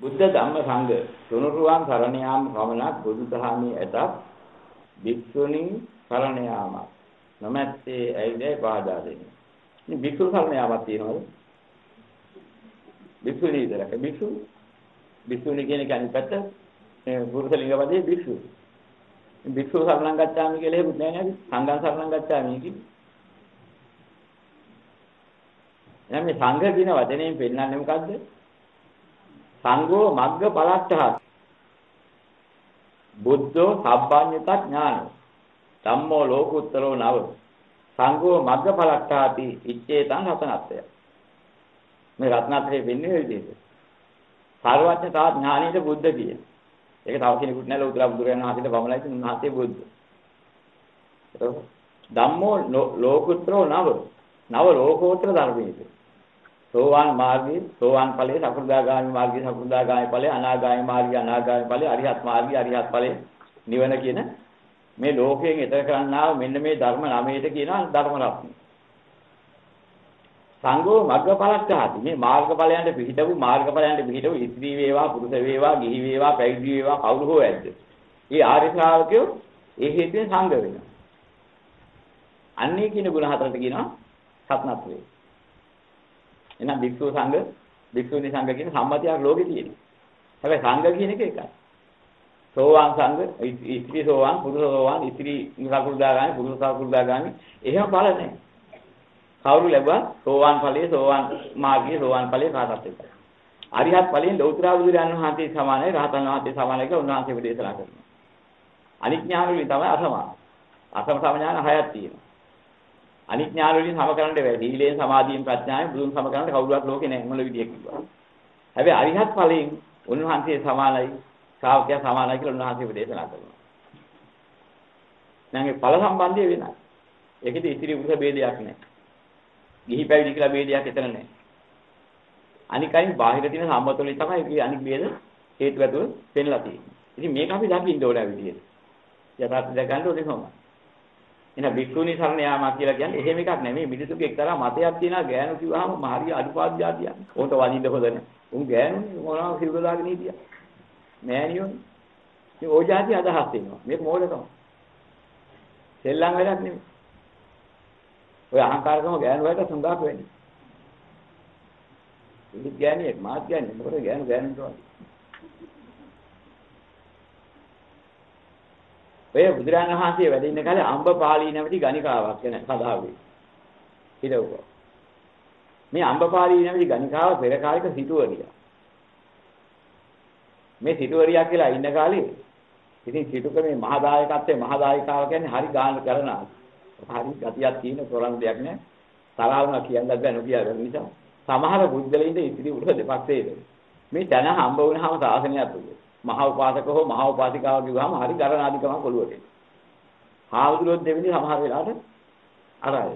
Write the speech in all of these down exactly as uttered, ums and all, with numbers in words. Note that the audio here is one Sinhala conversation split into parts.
බුද්ධ ධම්ම සංඝ තුනුරුවන් සරණ යාම පමණක් බුදුදහමේ ඇතත් භික්ෂුණී සරණ යාම නොමැත්තේ ඇයිදයි පාදා දෙන්නේ. මේ භික්ෂු සරණ යාමක් තියෙනවද? භික්ෂුණී විතරක භික්ෂු භික්ෂුණී කියන එක අනිත් පැත්ත මේ පුරුෂ ලිංග පදයේ භික්ෂු. භික්ෂු සරණං ගච්ඡාමි කියලා හේතුත් නැහැ නේද? සංඝං සරණං ගච්ඡාමි කියන්නේ. එහෙනම් මේ සංඝ කියන වචනයෙන් පෙන්නන්නේ මොකද්ද? සංඝෝ මග්ග පලට්ඨහ බුද්ධෝ සබ්බඤ්ඤත ඥානෝ ධම්මෝ ලෝකුත්තරෝ නව සංඝෝ මග්ග පලට්ඨාති ඉච්ඡේතං රතනත්ය. මේ රත්නත්‍රයේ වෙන්නේ ඔය විදිහට. සර්වඥතා ඥානීය බුද්ධ කියන. ඒක තව කෙනෙකුට නෑ ලෝතර බුදුරජාණන් වහන්සේට බමලයි උන්වහන්සේ බුද්ධ. ධම්මෝ ලෝකුත්තරෝ නව නව ලෝකෝත්තර ධර්මයේ. සෝවාන් මාර්ගයේ සෝවාන් ඵලයේ සකෘදාගාමි මාර්ගයේ සකෘදාගාමි ඵලයේ අනාගාමි මාර්ගයේ අනාගාමි ඵලයේ අරිහත් මාර්ගයේ අරිහත් ඵලයේ නිවන කියන මේ ලෝකයෙන් ඈතර කරන්නා මෙන්න මේ ධර්ම නවයට කියනවා ධර්ම රත්නය. සංඝෝ මග්ගඵලට්ඨාති මේ මාර්ගඵලයන්ට පිහිටවු මාර්ගඵලයන්ට පිහිටවු ස්ත්‍රී වේවා පුරුෂ වේවා ගිහි වේවා පැවිදි වේවා කවුරු හෝ ඇද්ද. මේ ආර්ය ශ්‍රාවකයෝ ඒ හේතුවෙන් සංඝ වෙනවා. අන්නේ කියන ගුණ හතරට කියනවා සත්නත්‍රේ. එහෙනම් භික්ෂු සංඝ භික්ෂුනි සංඝ කියන සම්මතියක් ලෝකේ තියෙනවා. හැබැයි සංඝ කියන එක එකයි. සෝවාන් සංඝ ඉස්ත්‍රි සෝවාන් පුරුෂ සෝවාන් ඉස්ත්‍රි සකුල්දාගාමි පුරුෂ සකුල්දාගාමි එහෙම ඵල නැහැ. කවුරු ලැබුවා සෝවාන් ඵලයේ සෝවාන් මාර්ගයේ සෝවාන් ඵලයේ කාටත් එකයි. අරිහත් ඵලයෙන් ලෞතර බුදුරජාණන් වහන්සේ සමානයි රහතන් වහන්සේ සමානයි කියලා උන්වහන්සේ දේශනා කරනවා. අනිඥාන වලින් තමයි අසමාන. අසම සමඥාන හයක් තියෙනවා. අනිඥාන වලින් සම කරන්න බැහැ. සීලයෙන් සමාධියෙන් ප්‍රඥාවෙන් බුදුන් සම කරන්න කවුරුවත් ලෝකේ නැහැ මොන විදියක් කිව්වා. හැබැයි අරිහත් ඵලයෙන් උන්වහන්සේ සමානයි ශ්‍රාවකයා සමානයි කියලා උන්වහන්සේ දේශනා කරනවා. නැන්ගේ ඵල සම්බන්ධය වෙනයි. ඒකෙදි ඉතිරි උස ભેදයක් නැහැ. ගිහි පැවිදි කියලා ભેදයක් එතන නැහැ. අනිකයින් බාහිර තියෙන සම්මතවලින් තමයි මේ අනික් ભેද හේතු ඇතුව පෙන්ලා තියෙන්නේ. ඉතින් මේක අපි දකින්න ඕනේ විදියට. යථාර්ථය දැකගන්න ඕනේ කොහොමද? එහෙනම් භික්ෂුනි සරණ යාම කියලා කියන්නේ එහෙම එකක් නෙමෙයි. මිනිසුගේ එක්තරා මතයක් තියෙනවා ගෑනු කිව්වහම මහරිය අඩුපාඩු જાතියක්. උන්ට වදින්න හොඳ නැහැ. උන් ගෑනුනේ මොනවා සිවුර දාගෙන හිටියා. මෑණියෝනේ. මේ ඕ જાති අදහස් වෙනවා. මේක මොඩකම. සෙල්ලම් වැඩක් නෙමෙයි. ඔය අහංකාරකම ගෑනු වලට සඳහක් වෙන්නේ. ඉතින් ගෑණියෙක් මාත් ගෑණියෙක් මොකද ගෑනු ගෑනුන්ට වගේ. ඔය බුදුරජාණන් වහන්සේ වැඩ ඉන්න කාලේ අම්බපාලී නැමැති ගණිකාවක් ගැන කතා වෙයි. හිතවුවා. මේ අම්බපාලී නැමැති ගණිකාව පෙර කාලික සිටුවරියක්. මේ සිටුවරියක් කියලා ඉන්න කාලේ ඉතින් සිටුක මේ මහදායකත්වයේ මහදායිකාව කියන්නේ හරි ගාන කරනවා. හරි ගතියක් තියෙන තොරන් දෙයක් නෑ. තරහවුනා කියන්නත් බෑ නොකිය ගන්න නිසා. සමහර බුද්ධලෙන්ද ඉතිරි උඩ දෙපක්ෂයේද. මේ ජන හම්බ වුණාම සාසනයක් තුනේ. මහා උපාසක හෝ මහා උපාසිකාව කිව්වම හරි ගරණාධිකම කොළුවට. හාමුදුරුවෝ දෙවෙනි සමහර වෙලාවට අරයි.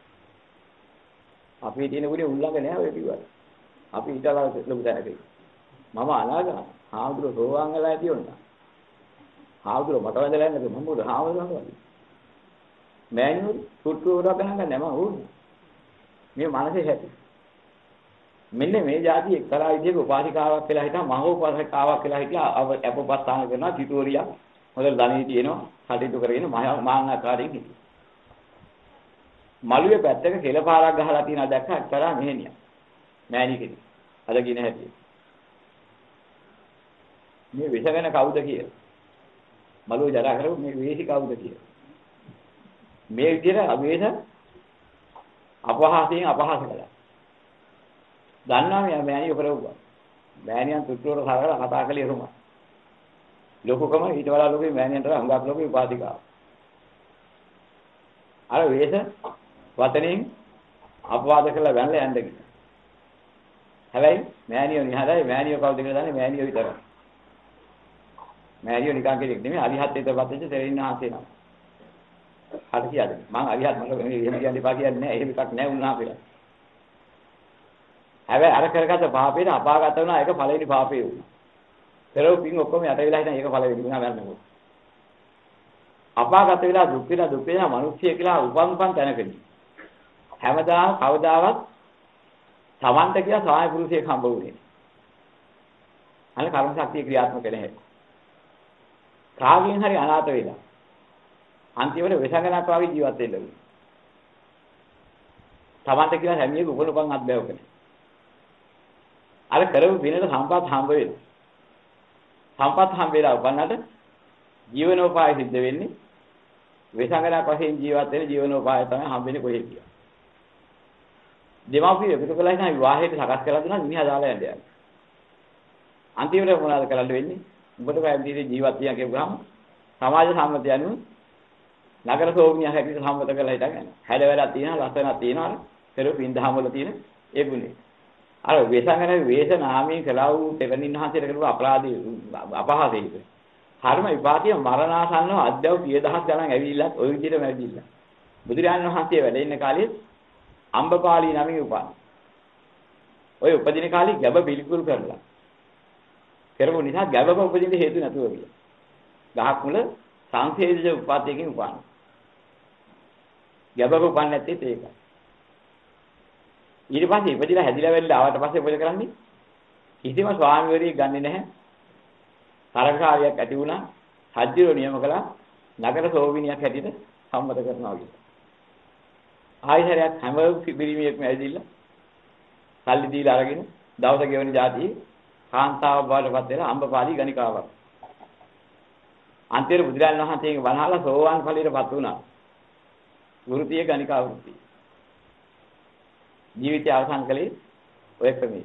අපි තියෙන ගුණේ උල්ලංඝ නෑ ඔය කිව්වා. අපි ඊටලා ලොකු දැනගයි. මම අනාගා හාමුදුරුවෝ සෝවාන් වෙලා ඇති වුණා. හාමුදුරුවෝ මට වැඳලා යන්නද මම මොකද හාමුදුරුවෝ මෑණියෝ සුට්ටු වරක් ගණන් ගන්න මම ඕනේ. මේ මනසේ හැටි. මෙන්න මේ જાති එක්තරා විදිහක උපාසිකාවක් කියලා හිටා මහෝපාසිකාවක් කියලා හිටා අපපස්ථාන කරනවා සිටුවරියක්. මොකද ධනෙ තියෙනවා කටයුතු කරගෙන මාං ආකාරයෙන් හිටියා. මළුවේ පැත්තක කෙලපාරක් ගහලා තියෙනවා දැක්ක එක්තරා මෙහෙණියක්. මෑණි කෙනෙක්. අද කියන හැටි. මේ විසගෙන කවුද කියලා. මළුව ජරා කරපු මේ වේසි කවුද කියලා. මේ විදිහට අවේද අපහාසයෙන් අපහාස කළා. දන්නා මේ මෑණිය කරවුවා. මෑණියන් තුට්ටුවර සාකලා කතා කළේ එහෙම. ලෝකකම ඊට වඩා ලෝකේ මෑණියන්ට අංගක් ලෝකේ උපාධිකාව. අර වේස වතනින් අපවාද කළා වැන්ලා යන්න ගියා. හැබැයි මෑණියෝ නිහරයි මෑණියෝ කවුද කියලා දන්නේ මෑණියෝ විතරයි. මෑණියෝ නිකන් කෙනෙක් නෙමෙයි අරිහත් ත්වයට පත් වෙච්ච තෙරින්නාහසේ නම. හරි කියද මම අරිහත් මම එහෙම කියන්න එපා කියන්නේ නැහැ එහෙම එකක් නැහැ උන්වහන්සේලා. හැබැයි අර කරගත්ත පාපේට අපාගත වුණා ඒක පළවෙනි පාපේ වුණා. පෙරව පින් ඔක්කොම යට වෙලා හිටන් ඒක පළවෙනි වුණා මරන්නකොට. අපාගත වෙලා දුක් වෙලා දුක් වෙලා මිනිස්සය කියලා උපන් උපන් තැනකදී. හැමදාම කවදාවත් තමන්ට කියලා සාය පුරුෂයෙක් හම්බ වුණේ. අන්න කර්ම ශක්තිය ක්‍රියාත්මක නැහැ. රාගයෙන් හරි අනාථ වෙලා. අන්තිමට විසංගනක් වගේ ජීවත් වෙන්න ඕනේ. තමන්ට කියලා හැමියෙක උගලපන් අත්බැවක නැහැ. අර කරපු විනට සම්පත් හම්බ වෙනවා. සම්පත් හම්බ වෙලා උපන්නට ජීවනෝපාය සිද්ධ වෙන්නේ විසංගනක් වශයෙන් ජීවත් වෙන ජීවනෝපාය තමයි හම්බෙන්නේ කොහෙද කියලා. දෙමාපිය එකතු කළා නම් විවාහයට සකස් කරලා දුන්නා මිනිහා දාලා යන්න යනවා. අන්තිමට මොනවද කරන්න වෙන්නේ? උඹට පැවිදි ජීවත් විය කියපුවාම සමාජ සම්මතය අනුව නගර සෝමිනිය හැටියට සම්මත කරලා හිටගෙන හැඩවැලක් තියෙනවා ලස්සනක් තියෙනවා පෙර පින්දහම වල තියෙන ඒ ගුණේ. අර වේසංගන වේස නාමයෙන් කළා වූ දෙවනින් වහන්සේට කරපු අපරාධී අපහාසයක. කර්ම විපාකයේ මරණාසන්නව අධ්‍යව සිය දහස් ගණන් ඇවිල්ලත් ওই විදිහටම ඇවිල්ලා. බුදුරජාණන් වහන්සේ වැඩ ඉන්න කාලේ අම්බපාලී නමින් උපන්. ඔය උපදින කාලේ ගැබ පිළිකුල් කරලා. කරපු නිසා ගැබක උපදින්න හේතු නැතුව ගියා. ගහක් මුල සංසේදජ උපාධියකින් උපන්. ගැබක උපන් නැත්තේ ඒකයි. ඊට පස්සේ ඉපදිලා හැදිලා වෙලා ආවට පස්සේ මොකද කරන්නේ? කිසිම ස්වාමිවරියෙක් ගන්නෙ නැහැ. තරකාරියක් ඇති වුණා. හජ්ජිරෝ නියම කළා. නගර සෝවිනියක් හැටියට සම්මත කරනවා කියලා. ආයිතරයක් හැම පිරිමියෙක්ම ඇවිදින්න සල්ලි දීලා අරගෙන දවස ගෙවන જાතියේ කාන්තාව බවටපත් වෙලා අම්බපාලි ගණිකාවක්. අන්තිමට බුදුරජාණන් වහන්සේගෙන් වනහලා සෝවාන් ඵලයටපත් වුණා. වෘත්තිය ගණිකා වෘත්තිය. ජීවිතය අවසන් කළේ ඔය ක්‍රමයේ.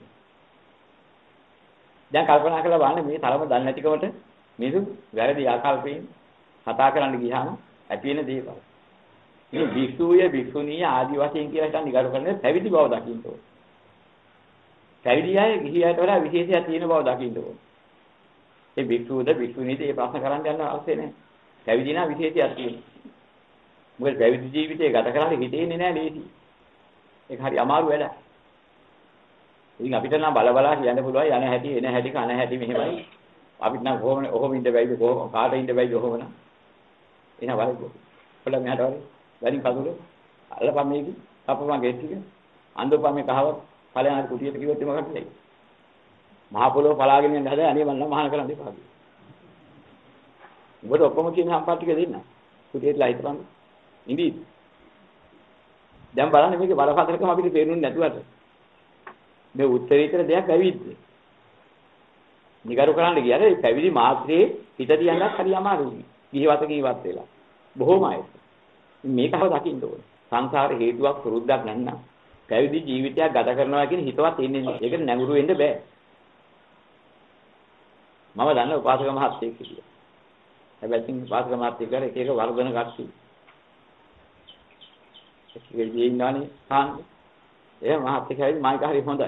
දැන් කල්පනා කරලා බලන්න මේ තරම දන්නේ නැතිකමට මිනිසු වැරදි ආකල්පයෙන් කතා කරන්න ගියාම ඇති වෙන දේවල්. මේ භික්ෂුය භික්ෂුණිය ආදි වශයෙන් කියලා හිතන් නිගරු කරන්නේ පැවිදි බව දකින්න ඕනේ. පැවිදි අය ගිහි අයට වඩා විශේෂයක් තියෙන බව දකින්න ඕනේ. ඒ භික්ෂුවද භික්ෂුණීද මේ ප්‍රශ්න කරන්න යන්න අවශ්‍ය නැහැ. පැවිදි නම් විශේෂයක් තියෙනවා. මොකද පැවිදි ජීවිතය ගත කරලා හිතෙන්නේ නැහැ ලේසි. ඒක හරි අමාරු වැඩක්. ඉතින් අපිට නම් බල බලා කියන්න පුළුවන් යන හැටි එන හැටි කන හැටි මෙහෙමයි. අපිට නම් කොහොම ඔහොම ඉඳ බැයිද කොහොම කාට ඉඳ බැයිද ඔහොම නම්. එන වලකෝ. පොළ මෙහාට වල වැඩි කඳුල අල්ලපන් මේක අපපන් ගෙස් ටික අඳපන් මේ කහවත් ඵලයන් කුටියට කිව්වොත් මොකක්ද වෙන්නේ? මහ පොළොව පලාගෙන යන හැද අනේ මම නම් මහාන කරන්න එපා. උඹට ඔක්කොම කියන සම්පත් ටික දෙන්න. කුටියටලා හිටපන්. ඉඳී. දැන් බලන්න මේකේ බලපතරකම අපිට තේරුන්නේ නැතුවට. මේ උත්තරීතර දෙයක් ඇවිද්ද. නිගරු කරන්න ගියාද ඒ පැවිදි මාත්‍රේ හිත තියන්නත් හරි අමාරුයි. ගිහිවත කීවත් වෙලා. බොහොම අය. මේකව දකින්න ඕනේ. සංසාර හේතුවක් පුරුද්දක් නැත්නම් පැවිදි ජීවිතයක් ගත කරනවා කියන හිතවත් එන්නේ නැහැ. ඒකට නැඹුරු වෙන්න බෑ. මම දන්න උපාසක මහත්තයෙක් කියලා. හැබැයි ඉතින් උපාසක මහත්තයෙක් කර එක එක වර්ධන කට්ටි. ඒ ජීින්නානේ හාන්. ඒ මහත්තයෙක් හැයි මායික හරි හොඳයි.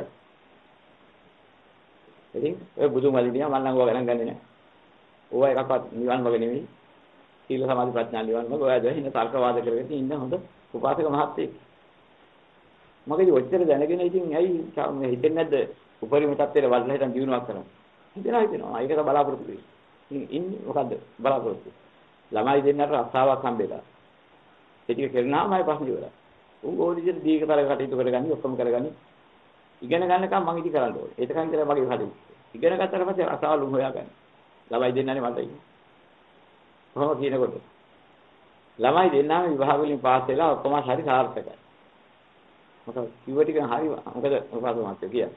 ඉතින් ඔය බුදුමලිනියා මම නම් ඔය ගණන් ගන්නේ නැහැ. ඕවා එකක්වත් නිවන් මග නෙමෙයි. සීල සමාධි ප්‍රඥා නිවන් මග ඔය දෙහින තර්කවාද කරගෙන ඉන්න හොඳ උපාසක මහත්තයෙක්. මගේ ඔච්චර දැනගෙන ඉතින් ඇයි මේ හිතෙන්නේ නැද්ද උපරිම තත්ත්වයට වඩලා හිටන් දිනුවක් කරන්න. හිතනවා හිතනවා. ඒකට බලාපොරොත්තු වෙයි. ඉන්නේ මොකද්ද බලාපොරොත්තු. ළමයි දෙන්නට රස්සාවක් හම්බෙලා. ඒ ටික කරනාමයි ප්‍රශ්න ඉවරයි. උන් ඕදිට දීකතර කටයුතු කරගන්නේ ඔක්කොම කරගන්නේ. ඉගෙන ගන්නකම් මම ඉදි කරන්න ඕනේ. ඒකෙන් කියලා මගේ හදේ. ඉගෙන ගත්තට පස්සේ රස්සාවල් හොයාගන්න. ළමයි දෙන්නනේ මට ඉන්නේ. කොහොම කියනකොට ළමයි දෙන්නාම විවාහ වලින් පාස් වෙලා ඔක්කොම හරි සාර්ථකයි. මොකද කිව්ව ටික හරි මොකද උපාසක මහත්තයා කියන්නේ.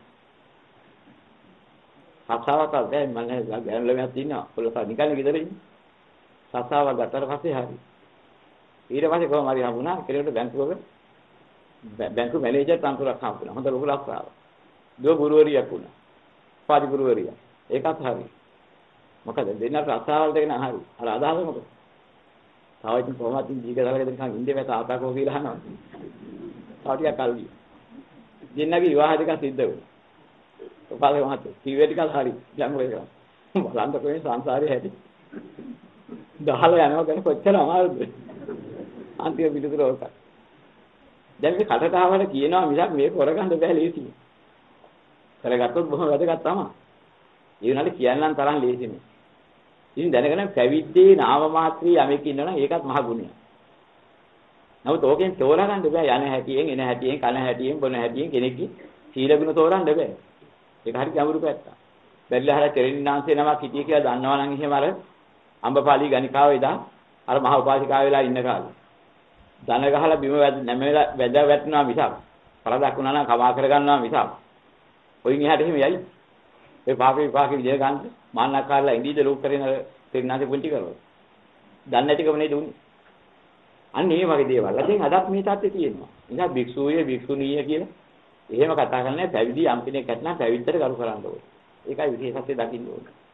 සත්‍යාවක් දැන් මම ගෑනු ළමයක් ඉන්නවා. පොළොස නිකන් ගෙදර ඉන්නේ. සත්‍යාවක් ගත්තට පස්සේ හරි. ඊට පස්සේ කොහොම හරි හම්බුණා කෙනෙකුට බැංකුවක බැංකු මැනේජර් තනතුරක් හම්බුණා. හොඳ ලොකු ලක්ෂාවක්. දුව ගුරුවරියක් වුණා. පාදි ගුරුවරිය. ඒකත් හරි. මොකද දෙන්නට රස්සාවල් දෙකන හරි. අර අදහස මොකද? තව ඉතින් කොහොමද ජීවිතවල දෙකක් ඉන්නේ මේ තාත්තා කියලා අහනවා. තව ටිකක් කල් ගියා. දෙන්නගේ විවාහ දෙක සිද්ධ වුණා. උපාසක මහත්තයා කිව්වේ ටිකක් හරි. යන්න ඔය කරා. බලන්න කොහේ සංසාරේ හැටි. දහලා යනවා ගැන කොච්චර අමාරුද? අන්තිම පිටුතර ඔක. දැන් මේ කටට ආවම කියනවා මිසක් මේක කරගන්න බෑ ලේසියි. කරගත්තොත් බොහොම වැදගත් තමයි. ඒ වුණාට කියන්නම් තරම් ලේසි නෙවෙයි. ඉතින් දැනගෙන පැවිද්දේ නාම මාත්‍රී යමෙක් ඉන්නවනම් ඒකත් මහ ගුණයක්. නමුත් ඕකෙන් තෝරා ගන්න බෑ යන හැටියෙන් එන හැටියෙන් කන හැටියෙන් බොන හැටියෙන් කෙනෙක්ගේ සීල ගුණ තෝරන්න බෑ. ඒක හරි ගැඹුරු පැත්තක්. බැරිලා හර තෙරින්නාන්සේ නමක් හිටිය කියලා දන්නවා නම් එහෙම අර අම්බපාලි ගණිකාව එදා අර මහ උපාසිකාව වෙලා ඉන්න කාලේ. දන ගහලා බිම නැමෙලා වැද වැටෙනවා මිසක් කරදක් වුණා නම් කමා කර ගන්නවා මිසක්. ඔයින් එහාට එහෙම යයි. ඒ පාපේ විපාකේ විදේ ගන්න මාන්නකාරලා ඉඳීද ලෝක කරේන තෙරින්නාන්සේ පුංචි කරනවා. දන්නේ නැතිකම නේද උන්නේ. අන්න ඒ වගේ දේවල්. දැන් අදත් මේ තාත්තේ තියෙනවා. ඉතින් භික්ෂුවිය භික්ෂුණීය කියලා එහෙම කතා කරන්නේ පැවිදි යම් කෙනෙක් ඇත්නම් පැවිද්දට කරු කරන්න ඕනේ. ඒකයි විශේෂත්වය දකින්න ඕනේ.